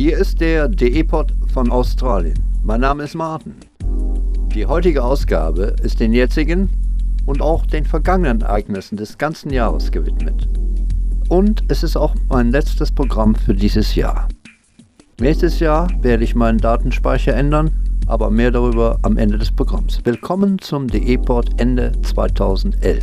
Hier ist der DE-Pod von Australien. Mein Name ist Martin. Die heutige Ausgabe ist den jetzigen und auch den vergangenen Ereignissen des ganzen Jahres gewidmet. Und es ist auch mein letztes Programm für dieses Jahr. Nächstes Jahr werde ich meinen Datenspeicher ändern, aber mehr darüber am Ende des Programms. Willkommen zum DE-Pod Ende 2011.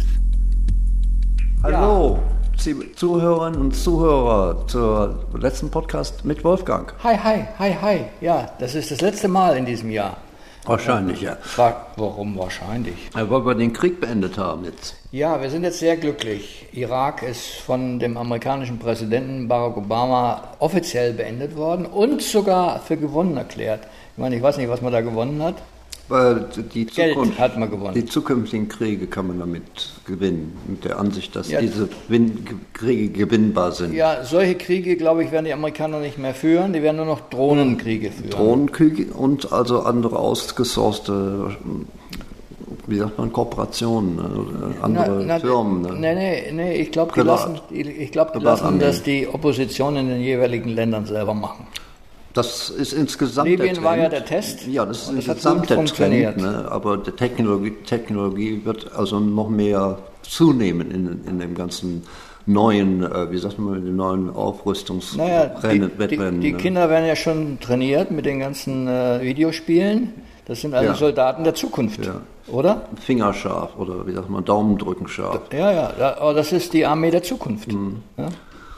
Hallo, Zuhörerinnen und Zuhörer zur letzten Podcast mit Wolfgang. Hi. Ja, das ist das letzte Mal in diesem Jahr. Wahrscheinlich, ja. Warum wahrscheinlich? Ja, weil wir den Krieg beendet haben jetzt. Ja, wir sind jetzt sehr glücklich. Irak ist von dem amerikanischen Präsidenten Barack Obama offiziell beendet worden und sogar für gewonnen erklärt. Ich meine, ich weiß nicht, was man da gewonnen hat. Geld hat man gewonnen. Die zukünftigen Kriege kann man damit gewinnen, mit der Ansicht, dass diese Kriege gewinnbar sind. Ja, solche Kriege, glaube ich, werden die Amerikaner nicht mehr führen, die werden nur noch Drohnenkriege führen. Drohnenkriege und also andere ausgesourcete, wie sagt man, Kooperationen, andere Firmen. Nee, ich glaube, die lassen das die Opposition in den jeweiligen Ländern selber machen. Das ist insgesamt Libyen war ja der Test. Ja, das ist insgesamt der Trend, ne? Aber die Technologie wird also noch mehr zunehmen in dem ganzen neuen, den neuen Aufrüstungswettrennen. Die Kinder werden ja schon trainiert mit den ganzen Videospielen. Das sind also Soldaten der Zukunft, oder? Fingerscharf oder wie sagt man, Daumendrücken scharf. Ja, aber das ist die Armee der Zukunft. Mhm. Ja?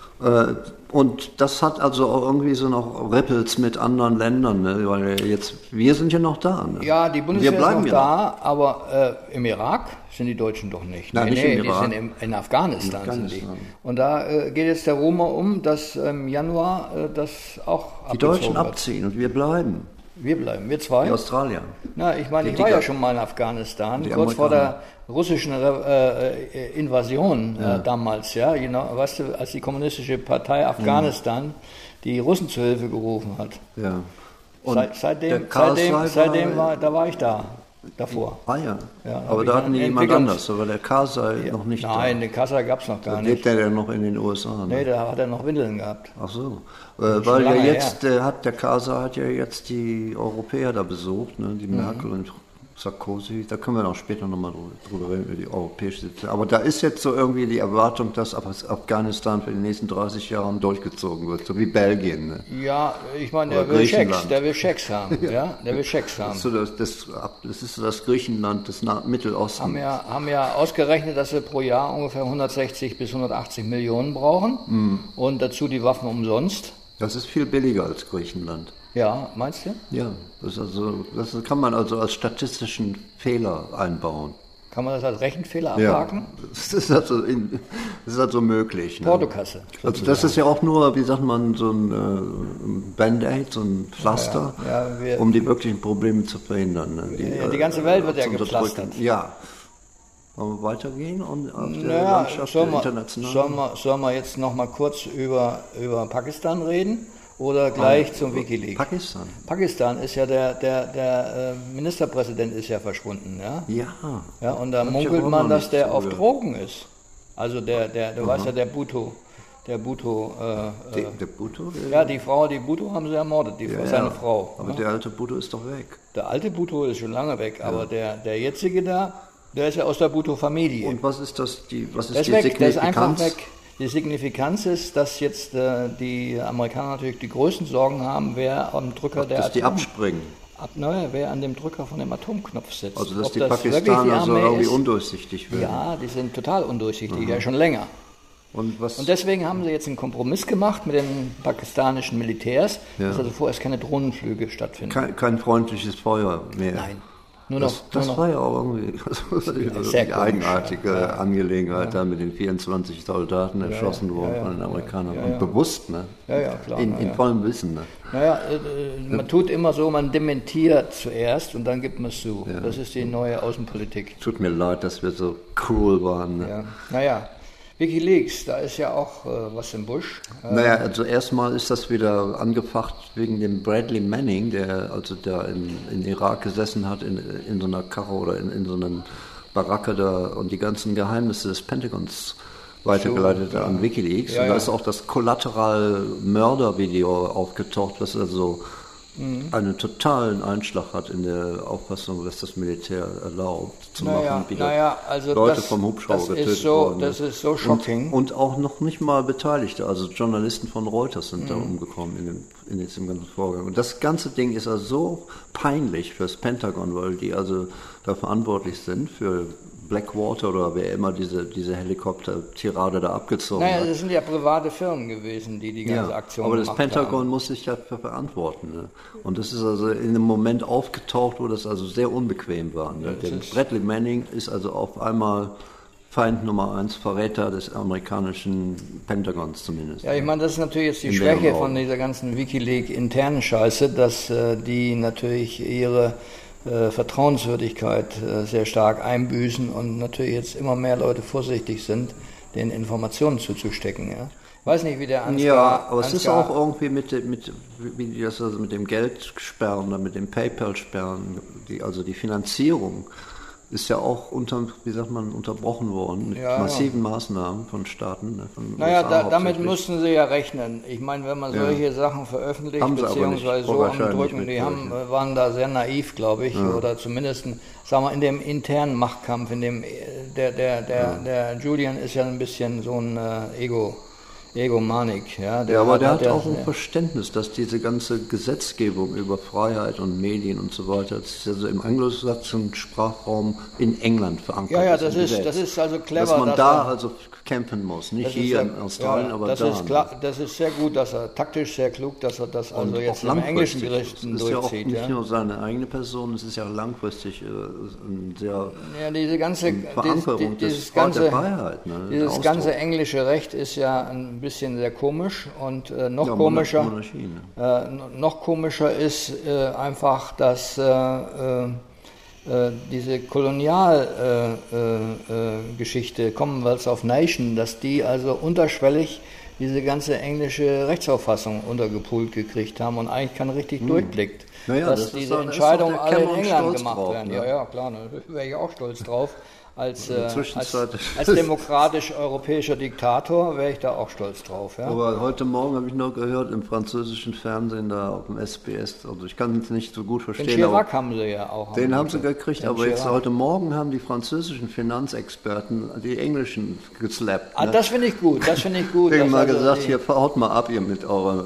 Und das hat also auch irgendwie so noch Ripples mit anderen Ländern, ne? Weil wir sind ja noch da. Ne? Ja, die Bundeswehr ist noch da, aber im Irak sind die Deutschen doch nicht. Nein, nicht im Irak. Die sind in Afghanistan. Sind die. Und da geht jetzt der Rumor um, dass im Januar das auch die Deutschen abziehen und wir bleiben. Wir zwei? Die Australier. Na, ich meine, ich war ja schon mal in Afghanistan, kurz vor der russischen Invasion damals, ja, weißt du, als die kommunistische Partei Afghanistan die Russen zu Hilfe gerufen hat. Ja. Und seitdem war ich da, davor. Ja, aber da hatten die jemand anders, aber der Karzai noch nicht. Nein, den Karzai gab es noch gar nicht. Lebt der noch in den USA? Ne? Nee, da hat er noch Windeln gehabt. Ach so, weil ja jetzt, der Karzai hat ja jetzt die Europäer da besucht, ne? Die Merkel und Sarkozy, da können wir noch später nochmal drüber reden, über die europäische Situation. Aber da ist jetzt so irgendwie die Erwartung, dass Afghanistan für die nächsten 30 Jahre durchgezogen wird, so wie Belgien. Ne? Ja, ich meine, der will Schecks haben. Ja, der will Schecks haben. Das ist so das Griechenland des Mittelostens. Haben ja ausgerechnet, dass wir pro Jahr ungefähr 160 bis 180 Millionen brauchen und dazu die Waffen umsonst. Das ist viel billiger als Griechenland. Ja, meinst du? Ja, das kann man also als statistischen Fehler einbauen. Kann man das als Rechenfehler abhaken? Ja, das ist also möglich. Ne? Portokasse. Also das ist ja auch nur, wie sagt man, so ein Band-Aid, so ein Pflaster, um die wirklichen Probleme zu verhindern. Ne? Die ganze Welt wird ja gepflastert. Ja. Wollen wir weitergehen und auf der Landschaft international? Sollen wir jetzt noch mal kurz über Pakistan reden? Oder gleich zum WikiLeaks? Pakistan ist ja der Ministerpräsident ist ja verschwunden, ja? Ja, und da munkelt man, dass der auf Drogen ist. Also du weißt ja, der Bhutto. Der Bhutto? Ja, die Bhutto haben sie ermordet, seine Frau. Aber der alte Bhutto ist doch weg. Der alte Bhutto ist schon lange weg, aber der jetzige da, der ist ja aus der Bhutto-Familie. Und was ist die Signifikanz? Der ist einfach weg. Die Signifikanz ist, dass jetzt die Amerikaner natürlich die größten Sorgen haben, wer am Drücker die abspringen. Wer an dem Drücker von dem Atomknopf sitzt. Also dass die Pakistaner so irgendwie undurchsichtig werden. Ja, die sind total undurchsichtig, ja schon länger. Und deswegen haben sie jetzt einen Kompromiss gemacht mit den pakistanischen Militärs, dass also vorerst keine Drohnenflüge stattfinden. Kein freundliches Feuer mehr. Nein. Das war ja auch irgendwie die eigenartige Angelegenheit, da mit den 24 Soldaten erschossen worden von den Amerikanern. Und bewusst, ne? Ja, klar. In vollem Wissen, ne? Man tut immer so, man dementiert zuerst und dann gibt man es zu. Ja. Das ist die neue Außenpolitik. Tut mir leid, dass wir so cruel waren. Ne? WikiLeaks, da ist ja auch was im Busch. Also erstmal ist das wieder angefacht wegen dem Bradley Manning, der in Irak gesessen hat, in so einer Karre oder in so einer Baracke da und die ganzen Geheimnisse des Pentagons weitergeleitet an WikiLeaks. Ja, und da ist auch das Kollateral-Mörder-Video aufgetaucht, was also einen totalen Einschlag hat in der Auffassung, was das Militär erlaubt zu machen, wie also Leute vom Hubschrauber getötet worden. Das ist so shocking. Und auch noch nicht mal Beteiligte, also Journalisten von Reuters sind da umgekommen in diesem ganzen Vorgang. Und das ganze Ding ist also so peinlich fürs Pentagon, weil die also da verantwortlich sind für Blackwater oder wer immer diese Helikopter-Tirade da abgezogen hat. Das sind ja private Firmen gewesen, die ganze Aktion aber das gemacht Pentagon haben. muss sich dafür verantworten. Ne? Und das ist also in einem Moment aufgetaucht, wo das also sehr unbequem war. Ne? Bradley Manning ist also auf einmal Feind Nummer 1, Verräter des amerikanischen Pentagons zumindest. Ja, ich meine, das ist natürlich jetzt die Schwäche von dieser ganzen WikiLeaks-internen Scheiße, dass die natürlich ihre Vertrauenswürdigkeit sehr stark einbüßen und natürlich jetzt immer mehr Leute vorsichtig sind, den Informationen zuzustecken. Ja? Ich weiß nicht, wie der Ansgar... Ja, aber es ist auch irgendwie mit dem Geldsperren, mit dem PayPal-Sperren, also die Finanzierung ist ja auch unterbrochen worden mit massiven Maßnahmen von Staaten. Ne, von damit mussten sie ja rechnen. Ich meine, wenn man solche Sachen veröffentlicht, beziehungsweise so amdrücken, waren da sehr naiv, glaube ich, oder zumindest, sagen wir, in dem internen Machtkampf, in dem, der Julian ist ja ein bisschen so ein Egomanik. Ja, aber der hat auch ein Verständnis, dass diese ganze Gesetzgebung über Freiheit und Medien und so weiter, das ist also im anglosaxischen Sprachraum in England verankert. Ja, das ist also clever. Dass man da also kämpfen muss, nicht hier in Australien, aber da. Das ist sehr gut, dass er taktisch sehr klug, dass er das also jetzt im englischen Gerichten durchzieht. Das ist ja auch nicht nur seine eigene Person, es ist ja langfristig ein sehr diese ganze Verankerung der Freiheit. Ne, dieses ganze englische Recht ist ja ein bisschen sehr komisch und noch komischer ist einfach, dass diese Kolonialgeschichte Commonwealth of Nations, dass die also unterschwellig diese ganze englische Rechtsauffassung untergepult gekriegt haben und eigentlich keinen richtig Durchblick, dass diese Entscheidungen alle in England gemacht werden. Ne? Ja, klar, da wäre ich auch stolz drauf. Als demokratisch-europäischer Diktator wäre ich da auch stolz drauf. Ja? Aber heute Morgen habe ich noch gehört im französischen Fernsehen da auf dem SBS, also ich kann es nicht so gut verstehen. Den Chirac haben sie ja auch. Den haben sie gekriegt, aber jetzt heute Morgen haben die französischen Finanzexperten die englischen geslappt. Ne? Das finde ich gut, Ich habe mal gesagt, hier haut mal ab ihr mit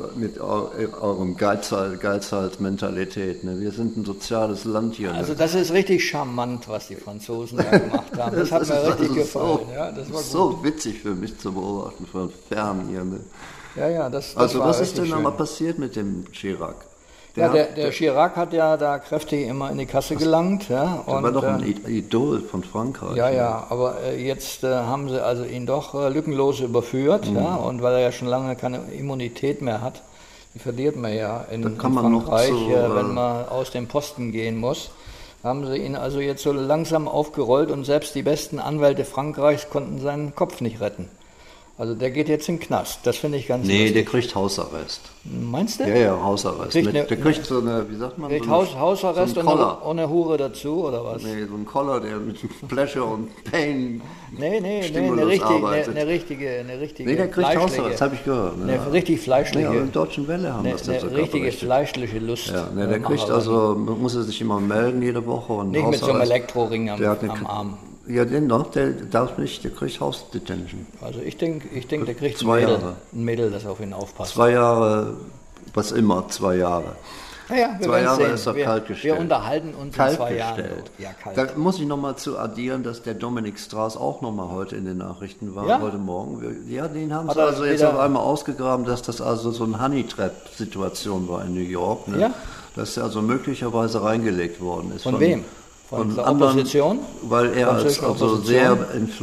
eurem Geizhals-Mentalität. Ne? Wir sind ein soziales Land hier. Also das ist richtig charmant, was die Franzosen da gemacht haben. Das hat mir richtig gefallen. Das war so witzig für mich zu beobachten, von fern hier. Ne? Das also was ist denn nochmal passiert mit dem Chirac? Der Chirac hat ja da kräftig immer in die Kasse gelangt. Ja, der war doch ein Idol von Frankreich. Aber jetzt haben sie also ihn doch lückenlos überführt. Ja, und weil er ja schon lange keine Immunität mehr hat, die verliert man ja in Frankreich, wenn man aus dem Posten gehen muss. Haben sie ihn also jetzt so langsam aufgerollt und selbst die besten Anwälte Frankreichs konnten seinen Kopf nicht retten. Also der geht jetzt in den Knast, das finde ich ganz lustig. Der kriegt Hausarrest. Meinst du? Ja, Hausarrest. Der kriegt so eine, wie sagt man? Kriegt Hausarrest so und eine Hure dazu, oder was? Nee, so ein Collar, der mit Pleasure und Pain eine richtige der kriegt Hausarrest, das habe ich gehört. Ne? Eine richtig fleischliche. Ja, in Deutschen Welle haben das eine richtige fleischliche Lust. Ja, der kriegt also, muss er sich immer melden jede Woche. Und nicht mit so einem Elektroring am Arm. Ja, der darf nicht, der kriegt Hausdetention. Also ich denke, der kriegt ein Mädel, das auf ihn aufpasst. 2 Jahre, was immer, 2 Jahre. Naja, 2 Jahre ist er kaltgestellt. Wir unterhalten uns in 2 Jahren. Kalt. Da muss ich nochmal zu addieren, dass der Dominik Strauss auch nochmal heute in den Nachrichten war, heute Morgen. Ja, den haben sie also jetzt auf einmal ausgegraben, dass das also so eine Honey-Trap-Situation war in New York. Ne? Ja? Dass er also möglicherweise reingelegt worden ist. Von wem? Von der Opposition? Weil er als also sehr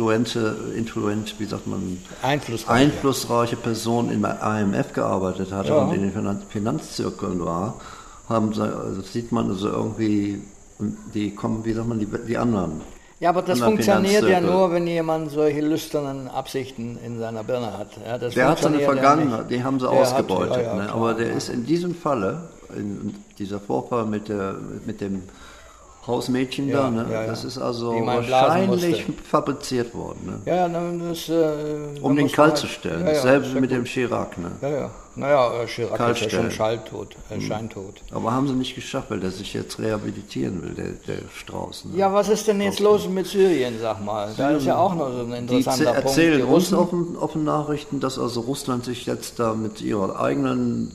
wie sagt man, einflussreiche Person im IMF gearbeitet hat und in den Finanzzirkeln war, sieht man also irgendwie, die anderen. Ja, aber das funktioniert ja nur, wenn jemand solche lüsternen Absichten in seiner Birne hat. Ja, der hat seine Vergangenheit, die haben sie ausgebeutet. Aber der ist in diesem Falle, in dieser Vorfall mit dem Hausmädchen da, ne? Ja. Das ist also wahrscheinlich fabriziert worden. Ne? Ja, das... um den kalt zu stellen. Dasselbe mit dem Chirac, ne? Ja. Naja, Chirac ist ja schon scheintot. Aber haben sie nicht geschafft, weil der sich jetzt rehabilitieren will, der Strauß. Ne? Ja, was ist denn jetzt los mit Syrien, sag mal? Da ist ja auch noch so ein interessanter Punkt. Die erzählen uns auf den Nachrichten, dass also Russland sich jetzt da mit ihrer eigenen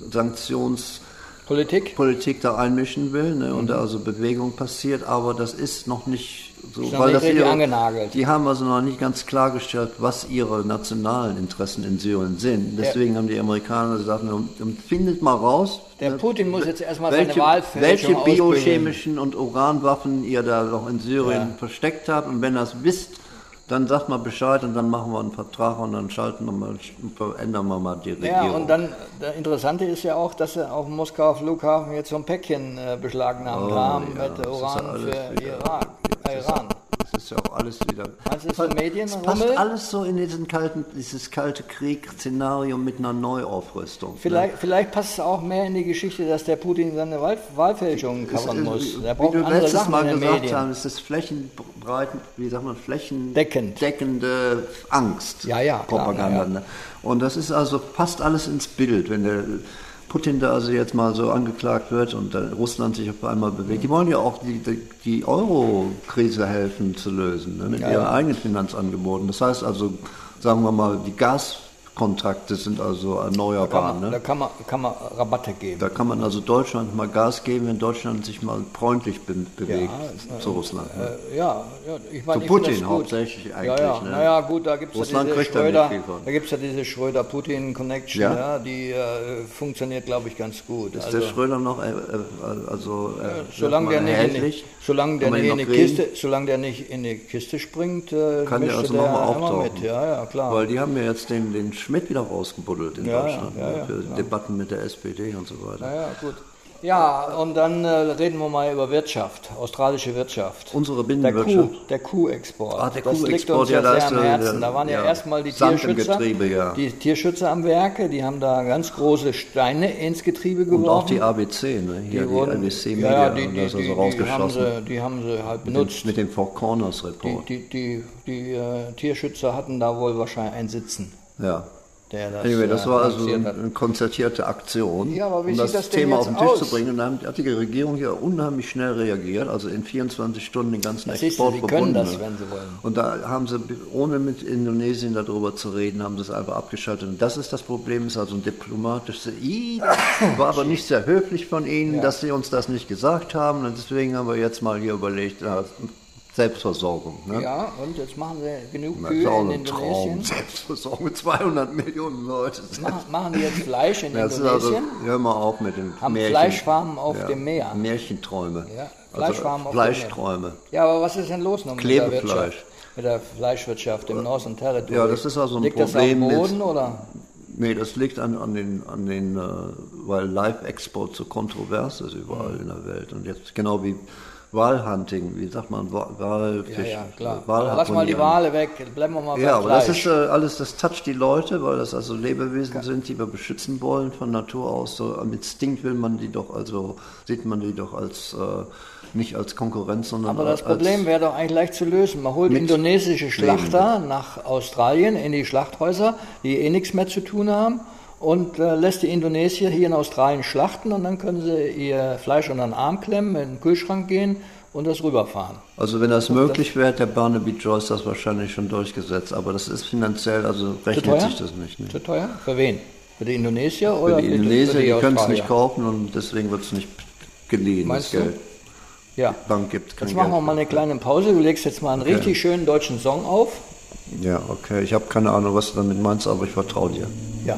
Politik da einmischen will, ne? Und da also Bewegung passiert, aber das ist noch nicht so, weil das angenagelt. Die haben also noch nicht ganz klargestellt, was ihre nationalen Interessen in Syrien sind. Deswegen haben die Amerikaner gesagt, findet mal raus. Der Putin muss jetzt erstmal seine Wahlfälschung welche biochemischen und Uranwaffen ihr da noch in Syrien versteckt habt. Und wenn ihr das wisst, dann sagt mal Bescheid und dann machen wir einen Vertrag und dann ändern wir mal die Regierung. Ja, und dann, das Interessante ist ja auch, dass sie auf dem Moskauer Flughafen jetzt so ein Päckchen beschlagnahmt haben mit Uran für Iran. Das ist ja auch alles wieder... Meinst du, das ist Medien? Es passt alles so in dieses kalte Krieg-Szenario mit einer Neuaufrüstung. Vielleicht passt es auch mehr in die Geschichte, dass der Putin seine Wahlfälschungen covern muss. Er braucht andere Sachen in den Medien. Es ist flächendeckende Angst. Propaganda. Ja. Und das ist also, passt alles ins Bild, wenn der Putin da also jetzt mal so angeklagt wird und Russland sich auf einmal bewegt. Die wollen ja auch die Euro-Krise helfen zu lösen, ne, mit ihren eigenen Finanzangeboten. Das heißt also, sagen wir mal, die Gaskontrakte sind also erneuerbar. Da kann man Rabatte geben. Da kann man also Deutschland mal Gas geben, wenn Deutschland sich mal freundlich bewegt zu Russland. Ne? Ich meine, zu Putin hauptsächlich eigentlich. Ne? Naja, gut, da gibt es ja diese Schröder-Putin-Connection, die funktioniert, glaube ich, ganz gut. Ist der Schröder noch solange der nicht in die Kiste springt, kann der also nochmal auftauchen. Mit. Ja, klar. Weil die haben ja jetzt den Schmidt wieder rausgebuddelt in Deutschland für Debatten mit der SPD und so weiter. Ja, gut. Ja, und dann reden wir mal über Wirtschaft, australische Wirtschaft. Unsere Binnenwirtschaft. Der Kuhexport. Das liegt uns ja sehr am Herzen. Da waren erstmal die Tierschützer am Werke, die haben da ganz große Steine ins Getriebe geworfen. Und auch die ABC, ne? Hier die ABC Media, die haben sie halt benutzt. Mit dem Four Corners Report. Die Tierschützer hatten da wohl wahrscheinlich einen Sitzen. Ja. Das war also eine konzertierte Aktion, um das Thema auf den Tisch zu bringen. Und dann hat die Regierung ja unheimlich schnell reagiert, also in 24 Stunden den ganzen Export verbunden. Können das, wenn sie wollen. Und da haben sie, ohne mit Indonesien darüber zu reden, haben sie es einfach abgeschaltet. Und das ist das Problem, ist also ein diplomatisches war aber nicht sehr höflich von Ihnen, dass Sie uns das nicht gesagt haben. Und deswegen haben wir jetzt mal hier überlegt, Selbstversorgung. Ne? Ja, und jetzt machen sie genug Kühe in Indonesien. Selbstversorgung mit 200 Millionen Leute. Machen die jetzt Fleisch in Indonesien? Also, hör mal auf mit den Haben Fleischfarmen auf dem Meer. Märchenträume. Ja, Fleischfarmen auf Fleischträume. dem Meer. Ja, aber was ist denn los noch mit der Wirtschaft? Mit der Fleischwirtschaft im Northern Territory? Ja, das ist also ein Problem. Liegt das am Boden, oder? Nee, das liegt an den weil Live-Export so kontrovers ist überall in der Welt. Und jetzt genau wie Walhunting, wie sagt man, Walfisch. Ja, klar. Lass mal die Wale weg, bleiben wir mal bei Ja, aber das ist alles, das toucht die Leute, weil das also Lebewesen sind, die wir beschützen wollen von Natur aus. So, mit Instinkt sieht man die doch als nicht als Konkurrenz, sondern aber das Problem wäre doch eigentlich leicht zu lösen. Man holt indonesische Schlachter nach Australien in die Schlachthäuser, die nichts mehr zu tun haben, und lässt die Indonesier hier in Australien schlachten, und dann können sie ihr Fleisch unter den Arm klemmen, in den Kühlschrank gehen und das rüberfahren. Also wenn das möglich wäre, der Barnaby Joyce das wahrscheinlich schon durchgesetzt, aber das ist finanziell, also rechnet sich das nicht. Ne? Zu teuer? Für wen? Für die Indonesier oder für die Indonesier? Die können es nicht kaufen und deswegen wird es nicht geliehen, das Geld. Ja. Die Bank gibt kein Jetzt Geld. machen wir mal eine kleine Pause. Du legst jetzt mal einen richtig schönen deutschen Song auf. Ja, okay. Ich habe keine Ahnung, was du damit meinst, aber ich vertraue dir. Ja.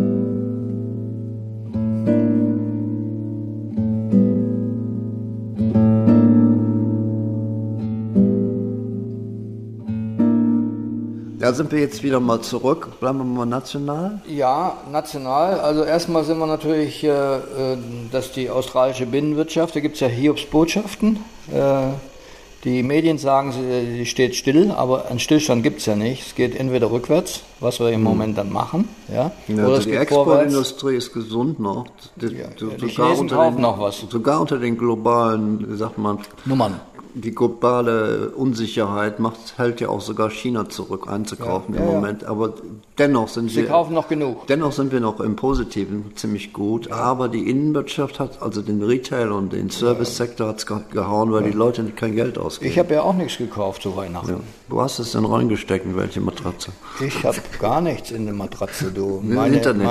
Da sind wir jetzt wieder mal zurück. Bleiben wir mal national? Ja, national. Also erstmal sind wir natürlich, dass die australische Binnenwirtschaft, da gibt es ja Hiobsbotschaften. Die Medien sagen, sie steht still, aber einen Stillstand gibt es ja nicht. Es geht entweder rückwärts, was wir im Moment dann machen. Ja, oder also die Exportindustrie ist gesund noch. Die Chinesen kaufen noch was. Sogar unter den globalen, wie sagt man, die globale Unsicherheit hält ja auch sogar China zurück, einzukaufen im Moment. Aber dennoch Sie kaufen noch genug. Dennoch sind wir noch im Positiven ziemlich gut. Ja. Aber die Innenwirtschaft hat, also den Retail und den Service-Sektor hat es gehauen, weil die Leute kein Geld ausgeben. Ich habe ja auch nichts gekauft zu Weihnachten. Ja. Wo hast du es denn reingesteckt, in welche Matratze? Ich habe gar nichts in der Matratze, du. Ins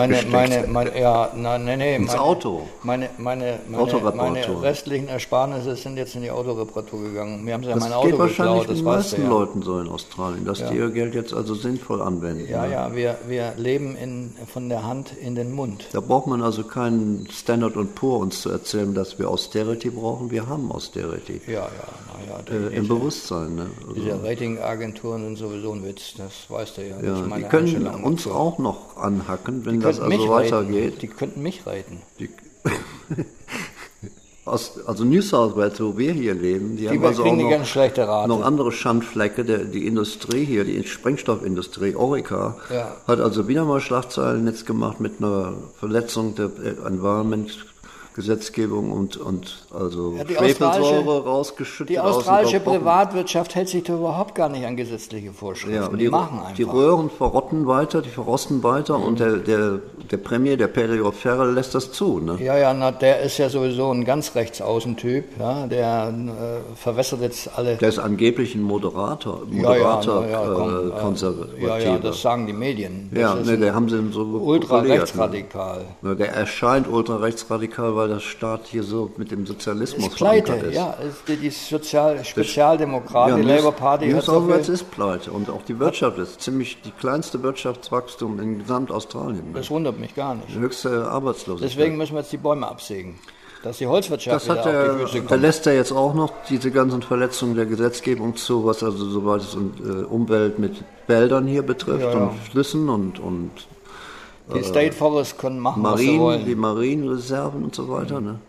Auto. Meine restlichen Ersparnisse sind jetzt in die Autoreparatur gegangen. Wir haben ja mein Auto geklaut. Das geht wahrscheinlich den meisten Leuten so in Australien, dass die ihr Geld jetzt also sinnvoll anwenden. Ja, wir leben von der Hand in den Mund. Da braucht man also keinen Standard & Poor uns zu erzählen, dass wir Austerity brauchen. Wir haben Austerity. Im Bewusstsein. Ne? Also diese Ratingagenturen sind sowieso ein Witz, das weißt du ja. Die können uns auch noch anhacken, wenn das also weitergeht. Die könnten mich raten. Also New South Wales, wo wir hier leben, die haben also auch noch andere Schandflecke. Die Industrie hier, die Sprengstoffindustrie, Orica, hat also wieder mal Schlagzeilen jetzt gemacht mit einer Verletzung der Environment-Gesetzgebung und also Schwefelsäure rausgeschüttet. Die australische Privatwirtschaft hält sich da überhaupt gar nicht an gesetzliche Vorschriften. Ja, die machen einfach. Die Röhren verrotten weiter, die verrosten weiter und der Premier, der Pedro Farrell, lässt das zu. Ne? Der ist ja sowieso ein ganz Rechtsaußentyp, der verwässert jetzt alle. Der ist angeblich ein Konservativ. Ja, das sagen die Medien. Der haben sie so ultra-rechtsradikal. Ne? Der erscheint ultra-rechtsradikal, weil der Staat hier so mit dem Sozialismus ist pleite, ist. Ja, die Sozialdemokraten, die Labour Party New South Wales ist pleite und auch die Wirtschaft ist ziemlich die kleinste Wirtschaftswachstum in Gesamtaustralien. Das wundert mich gar nicht. Die höchste Arbeitslosigkeit. Deswegen müssen wir jetzt die Bäume absägen, dass die Holzwirtschaft wieder auf die Füße kommt. Da lässt er jetzt auch noch diese ganzen Verletzungen der Gesetzgebung zu, was also soweit es Umwelt mit Wäldern hier betrifft und Flüssen und die State Forests können machen, was sie wollen. Die Marienreserven und so weiter, ne?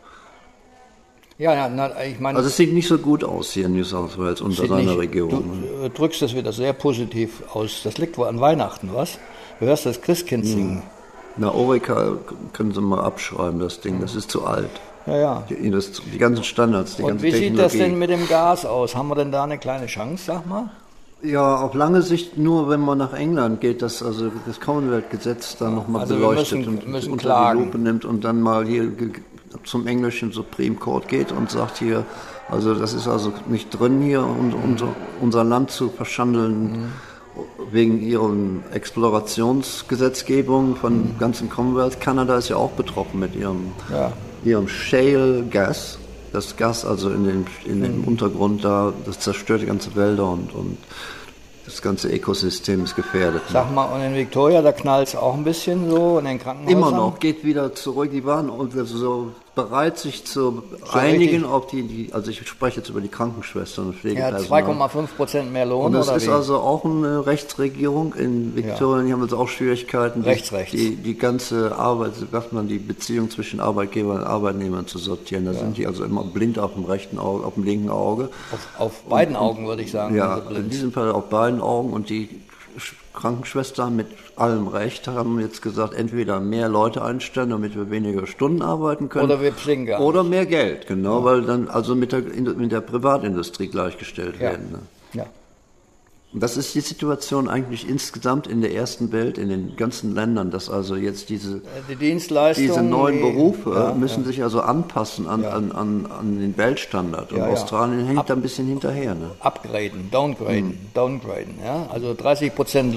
Ich meine... Also es sieht nicht so gut aus hier in New South Wales unter seiner Regierung. Du drückst das wieder sehr positiv aus. Das liegt wohl an Weihnachten, was? Du hörst das Christkind singen. Na, Orica können sie mal abschreiben, das Ding. Das ist zu alt. Ja. Die ganzen Standards, die ganze Technologie. Und wie sieht das denn mit dem Gas aus? Haben wir denn da eine kleine Chance, sag mal? Ja, auf lange Sicht nur, wenn man nach England geht, das Commonwealth-Gesetz da nochmal beleuchtet und unter die Lupe nimmt und dann mal hier zum englischen Supreme Court geht und sagt hier, also das ist also nicht drin hier, unser Land zu verschandeln wegen ihren Explorationsgesetzgebung von ganzen Commonwealth. Kanada ist ja auch betroffen mit ihrem Shale Gas. Das Gas also in dem Untergrund da, das zerstört die ganze Wälder und das ganze Ökosystem ist gefährdet. Sag mal, und in Victoria, da knallt es auch ein bisschen so in den Krankenhäusern? Immer noch, geht wieder zurück. Die waren so bereit, sich zu einigen auf also ich spreche jetzt über die Krankenschwestern und Pflegepersonal. 2,5% mehr Lohn, und das ist also auch eine Rechtsregierung in Victoria. Die haben jetzt auch Schwierigkeiten, die ganze Arbeit, die Beziehung zwischen Arbeitgebern und Arbeitnehmern zu sortieren. Da sind die also immer blind auf dem rechten Auge, auf dem linken Auge. Auf beiden Augen, würde ich sagen. Ja, in diesem Fall auf beiden Augen. Und die Krankenschwestern mit allem Recht haben jetzt gesagt, entweder mehr Leute einstellen, damit wir weniger Stunden arbeiten können. Oder wir pflegen gar nicht. Oder mehr Geld, genau, weil dann also mit der Privatindustrie gleichgestellt werden. Ne? Ja. Und das ist die Situation eigentlich insgesamt in der ersten Welt, in den ganzen Ländern, dass also jetzt diese neuen Berufe müssen sich also anpassen an den Weltstandard. Und Australien hängt da ein bisschen hinterher. Ne? Upgraden, downgraden. Ja? Also 30%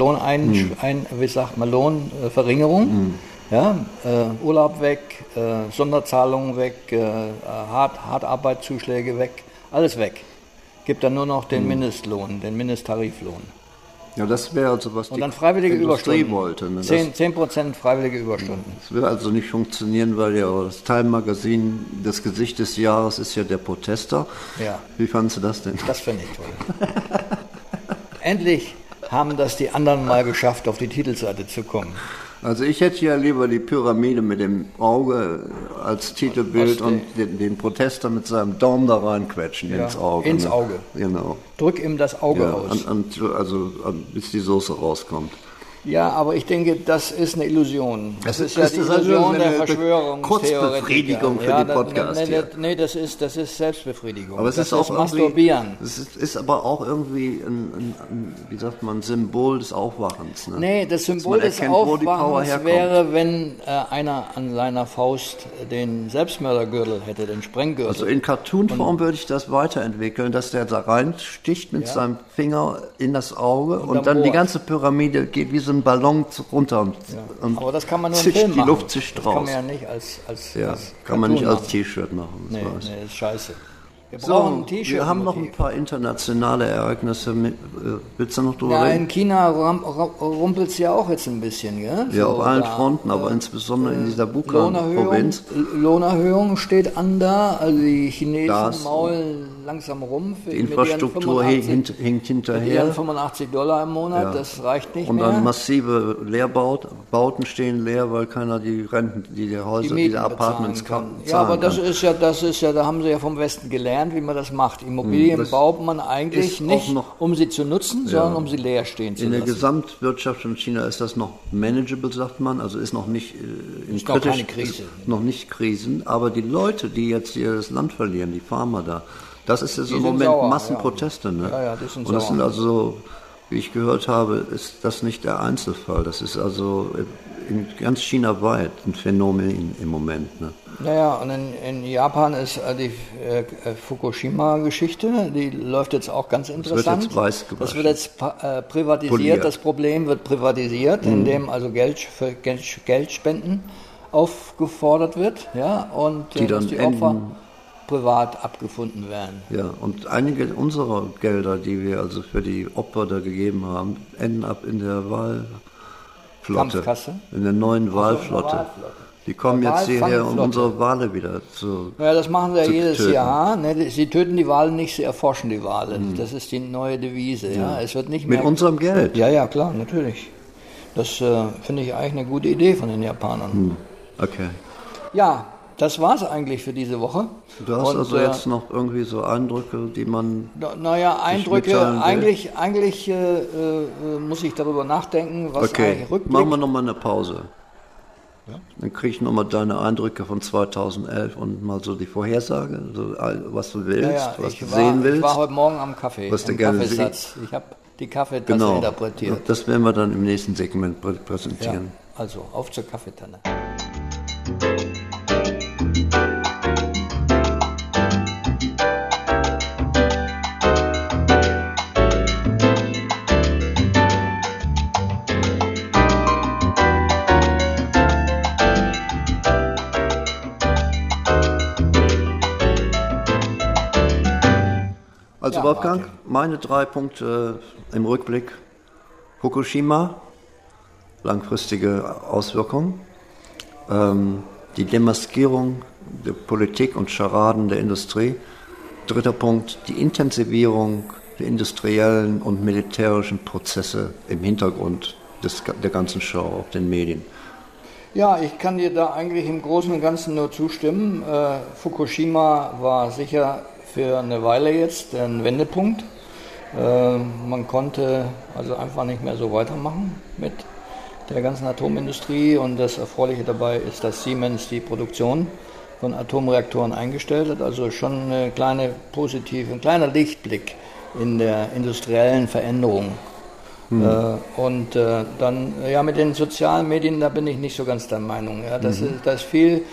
Lohnverringerung. Urlaub weg, Sonderzahlungen weg, Hartarbeitszuschläge weg, alles weg. Gibt dann nur noch den Mindestlohn, den Mindesttariflohn. Ja, das wäre also was und dann freiwillige Überstunden wollte. Ne? 10% freiwillige Überstunden. Das würde also nicht funktionieren, weil ja das Time Magazine, das Gesicht des Jahres ist ja der Protester. Ja. Wie fandst du das denn? Das finde ich toll. Endlich haben das die anderen mal geschafft, auf die Titelseite zu kommen. Also ich hätte ja lieber die Pyramide mit dem Auge als Titelbild und den Protester mit seinem Daumen da reinquetschen ins Auge. Ins Auge. Genau. Drück ihm das Auge aus. Also bis die Soße rauskommt. Ja, aber ich denke, das ist eine Illusion. Das ist ja die Illusion der Verschwörungstheoretiker. Kurzbefriedigung für die Podcasts hier. Nee, das ist Selbstbefriedigung. Aber es ist auch Masturbieren. Es ist aber auch irgendwie ein wie sagt man, Symbol des Aufwachens. Ne? Nee, das Symbol des Aufwachens wäre, wenn einer an seiner Faust den Selbstmördergürtel hätte, den Sprenggürtel. Also in Cartoonform würde ich das weiterentwickeln, dass der da reinsticht mit seinem Finger in das Auge und dann die ganze Pyramide geht wie so ein Ballon runter und aber das kann man nur im Film machen. Die Luft zischt raus. Das kann man ja nicht als kann man nicht als T-Shirt machen. Nee, das ist scheiße. Wir haben noch ein paar internationale Ereignisse. Willst du noch drüber reden? In China rumpelt es ja auch jetzt ein bisschen, gell? Ja, auf allen Fronten, aber insbesondere in dieser Bukhan-Provinz. Lohnerhöhung steht an da, also die Chinesen maulen langsam rum. Die Infrastruktur hinkt hinterher. Mit $85 im Monat, das reicht nicht mehr. Und dann massive Bauten stehen leer, weil keiner die Renten, die Häuser, die Apartments kann. Ja, aber das ist ja, da haben sie ja vom Westen gelernt, wie man das macht. Immobilien baut man eigentlich nicht, um sie zu nutzen, sondern um sie leer stehen zu lassen. In der Gesamtwirtschaft von China ist das noch manageable, sagt man, also ist noch nicht ist noch keine Krise. Noch nicht Krisen, aber die Leute, die jetzt hier das Land verlieren, die Farmer da, das ist jetzt im Moment sauer, Massenproteste. Ne? Ja, die sind und das sind also, wie ich gehört habe, ist das nicht der Einzelfall. Das ist also in ganz China weit ein Phänomen im Moment. Ne? Naja, und in Japan ist die Fukushima-Geschichte, die läuft jetzt auch ganz interessant. Das wird jetzt privatisiert, poliert. Das Problem wird privatisiert, indem also Geld für Geldspenden aufgefordert wird, und die dann die Opfer privat abgefunden werden. Ja, und einige unserer Gelder, die wir also für die Opfer da gegeben haben, enden ab in der Wahlflotte. Kampfkasse? In der neuen Wahlflotte. Die kommen jetzt hierher, um unsere Wale wieder zu Ja, das machen sie ja jedes töten. Jahr. Ne? Sie töten die Wale nicht, sie erforschen die Wale. Das ist die neue Devise. Ja. Es wird nicht mehr mit unserem Geld. Ja, klar, natürlich. Das finde ich eigentlich eine gute Idee von den Japanern. Okay. Ja, das war es eigentlich für diese Woche. Du hast also jetzt noch irgendwie so Eindrücke, die man... Eindrücke, eigentlich muss ich darüber nachdenken, was eigentlich Rückblick... Machen wir nochmal eine Pause. Ja? Dann kriege ich nochmal deine Eindrücke von 2011 und mal so die Vorhersage, so, was du willst, was du sehen willst. Ich war heute Morgen am Kaffee, was du gerne siehst. Ich habe die Kaffeetasse interpretiert. Das werden wir dann im nächsten Segment präsentieren. Ja, also auf zur Kaffeetanne. Also Wolfgang, meine 3 Punkte im Rückblick. Fukushima, langfristige Auswirkungen. Die Demaskierung der Politik und Scharaden der Industrie. 3. Punkt, die Intensivierung der industriellen und militärischen Prozesse im Hintergrund der ganzen Show auf den Medien. Ja, ich kann dir da eigentlich im Großen und Ganzen nur zustimmen. Fukushima war sicher für eine Weile jetzt ein Wendepunkt. Man konnte also einfach nicht mehr so weitermachen mit der ganzen Atomindustrie und das Erfreuliche dabei ist, dass Siemens die Produktion von Atomreaktoren eingestellt hat, also schon ein kleiner Lichtblick in der industriellen Veränderung. Und dann, mit den sozialen Medien, da bin ich nicht so ganz der Meinung. Ja, das ist viel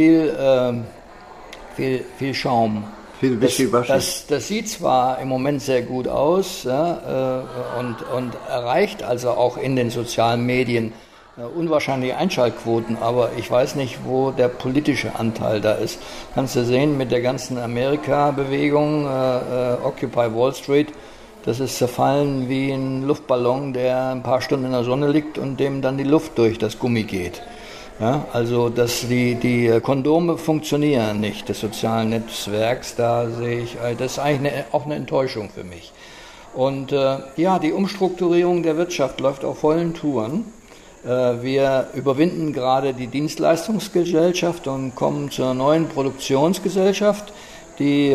Schaum. Das sieht zwar im Moment sehr gut aus und erreicht also auch in den sozialen Medien unwahrscheinliche Einschaltquoten, aber ich weiß nicht, wo der politische Anteil da ist. Kannst du sehen mit der ganzen Amerika-Bewegung, Occupy Wall Street, das ist zerfallen wie ein Luftballon, der ein paar Stunden in der Sonne liegt und dem dann die Luft durch das Gummi geht. Ja, also die Kondome funktionieren nicht des sozialen Netzwerks, da sehe ich, das ist eigentlich auch eine Enttäuschung für mich. Und die Umstrukturierung der Wirtschaft läuft auf vollen Touren. Wir überwinden gerade die Dienstleistungsgesellschaft und kommen zu einer neuen Produktionsgesellschaft, die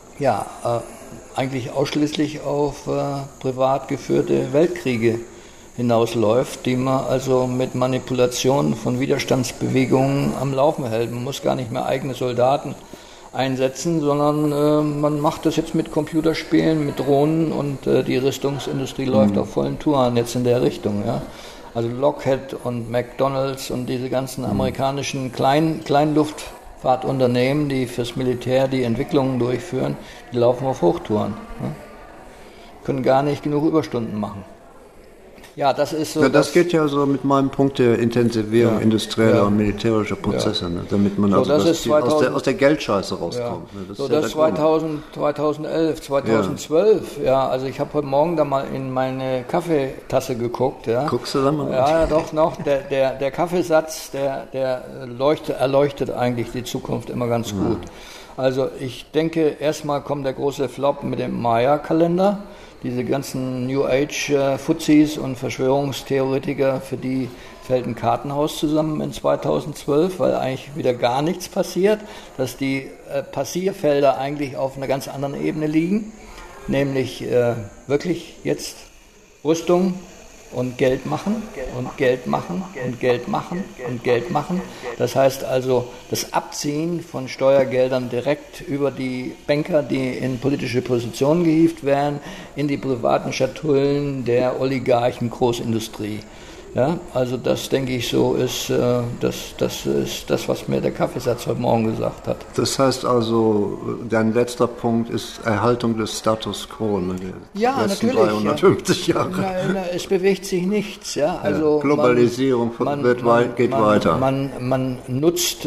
eigentlich ausschließlich auf privat geführte Weltkriege hinausläuft, die man also mit Manipulation von Widerstandsbewegungen am Laufen hält. Man muss gar nicht mehr eigene Soldaten einsetzen, sondern man macht das jetzt mit Computerspielen, mit Drohnen und die Rüstungsindustrie läuft auf vollen Touren jetzt in der Richtung. Ja. Also Lockheed und McDonald's und diese ganzen amerikanischen Kleinluftfahrtunternehmen, die fürs Militär die Entwicklungen durchführen, die laufen auf Hochtouren. Ja. Können gar nicht genug Überstunden machen. Ja, das ist so. Ja, das geht ja so mit meinem Punkt der Intensivierung industrieller und militärischer Prozesse, ne? Damit man so, aus der Geldscheiße rauskommt. Ja. Ne? Das 2011, 2012, also ich habe heute Morgen da mal in meine Kaffeetasse geguckt. Ja. Guckst du da mal? Ja, doch noch. Der Kaffeesatz, der erleuchtet eigentlich die Zukunft immer ganz gut. Also ich denke, erstmal kommt der große Flop mit dem Maya-Kalender. Diese ganzen New Age-Fuzis und Verschwörungstheoretiker, für die fällt ein Kartenhaus zusammen in 2012, weil eigentlich wieder gar nichts passiert, dass die Passierfelder eigentlich auf einer ganz anderen Ebene liegen, nämlich wirklich jetzt Rüstung und Geld machen und Geld machen und Geld machen und Geld machen. Das heißt also das Abziehen von Steuergeldern direkt über die Banker, die in politische Positionen gehievt werden, in die privaten Schatullen der Oligarchen Großindustrie. Ja, also das, denke ich, so ist das ist das, was mir der Kaffeesatz heute Morgen gesagt hat. Das heißt also, dein letzter Punkt ist Erhaltung des Status quo, ne? Ja, natürlich. 350 Jahre. Es bewegt sich nichts. Ja, also Globalisierung geht weiter. Man nutzt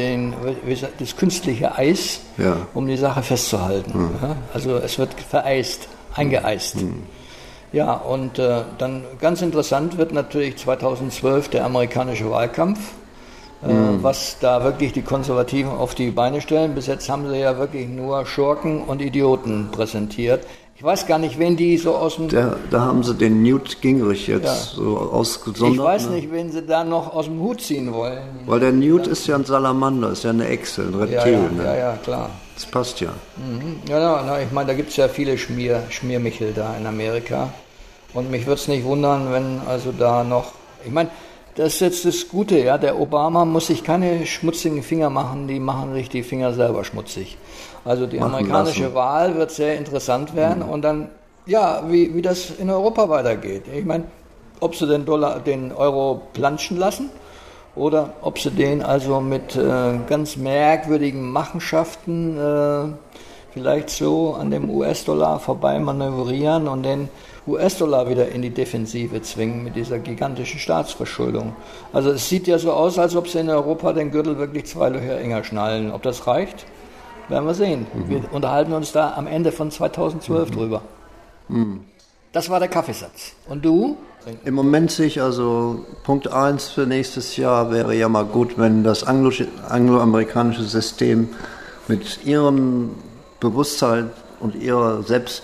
das künstliche Eis, um die Sache festzuhalten. Ja? Also es wird vereist, eingeeist. Ja, und dann ganz interessant wird natürlich 2012 der amerikanische Wahlkampf, was da wirklich die Konservativen auf die Beine stellen. Bis jetzt haben sie ja wirklich nur Schurken und Idioten präsentiert. Ich weiß gar nicht, wen die so aus dem... Da haben sie den Newt Gingrich jetzt so ausgesondert. Ich weiß nicht, wen sie da noch aus dem Hut ziehen wollen. Weil der Newt ist ja ein Salamander, ist ja eine Echse, ein Reptil. Ja, klar. Das passt ja. Ja, ich meine, da gibt es ja viele Schmiermichel da in Amerika. Und mich würde es nicht wundern, wenn also da noch... Ich meine, das ist jetzt das Gute, ja. Der Obama muss sich keine schmutzigen Finger machen, die machen sich die Finger selber schmutzig. Also die amerikanische Wahl wird sehr interessant werden und dann, wie das in Europa weitergeht. Ich meine, ob sie den Euro planschen lassen oder ob sie den also mit ganz merkwürdigen Machenschaften vielleicht so an dem US-Dollar vorbei manövrieren und den US-Dollar wieder in die Defensive zwingen mit dieser gigantischen Staatsverschuldung. Also es sieht ja so aus, als ob sie in Europa den Gürtel wirklich 2 Löcher enger schnallen. Ob das reicht, werden wir sehen. Wir unterhalten uns da am Ende von 2012 drüber. Das war der Kaffeesatz. Und du? Im Moment sehe ich also, Punkt 1 für nächstes Jahr wäre ja mal gut, wenn das angloamerikanische System mit ihrem Bewusstsein und ihrem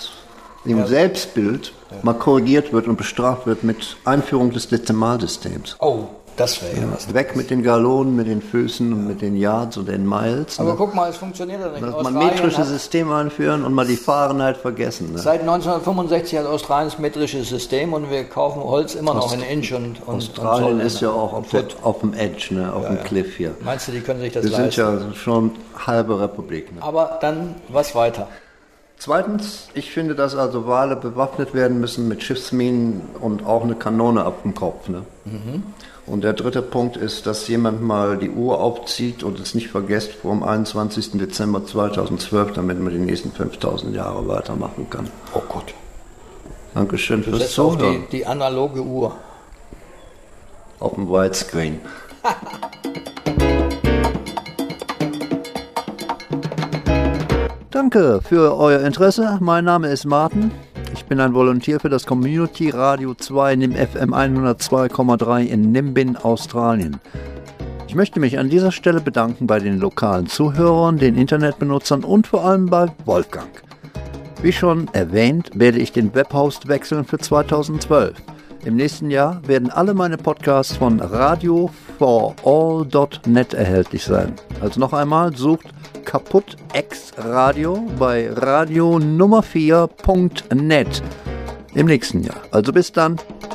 Selbstbild mal korrigiert wird und bestraft wird mit Einführung des Dezimalsystems. Oh, das wäre ja was. Weg mit den Gallonen, mit den Füßen und mit den Yards und den Miles. Aber guck mal, es funktioniert ja nicht. Mal metrische Systeme einführen und mal die Fahrenheit vergessen. Ne? Seit 1965 hat Australien das metrische System und wir kaufen Holz immer noch in Inch und Australien ist ja auch auf dem Edge, ne? Auf dem Cliff hier. Meinst du, die können sich das leisten? Wir sind ja schon halbe Republik. Ne? Aber dann was weiter? Zweitens, ich finde, dass also Wale bewaffnet werden müssen mit Schiffsminen und auch eine Kanone ab dem Kopf. Ne? Und der dritte Punkt ist, dass jemand mal die Uhr aufzieht und es nicht vergisst vor dem 21. Dezember 2012, damit man die nächsten 5000 Jahre weitermachen kann. Oh Gott. Dankeschön fürs Zuhören. Die analoge Uhr. Auf dem Widescreen. Danke für euer Interesse. Mein Name ist Martin. Ich bin ein Volontär für das Community Radio 2 NIM FM 102,3 in Nimbin, Australien. Ich möchte mich an dieser Stelle bedanken bei den lokalen Zuhörern, den Internetbenutzern und vor allem bei Wolfgang. Wie schon erwähnt, werde ich den Webhost wechseln für 2012. Im nächsten Jahr werden alle meine Podcasts von radioforall.net erhältlich sein. Also noch einmal, sucht Kaputt X Radio bei radio Nummer 4.net im nächsten Jahr. Also bis dann.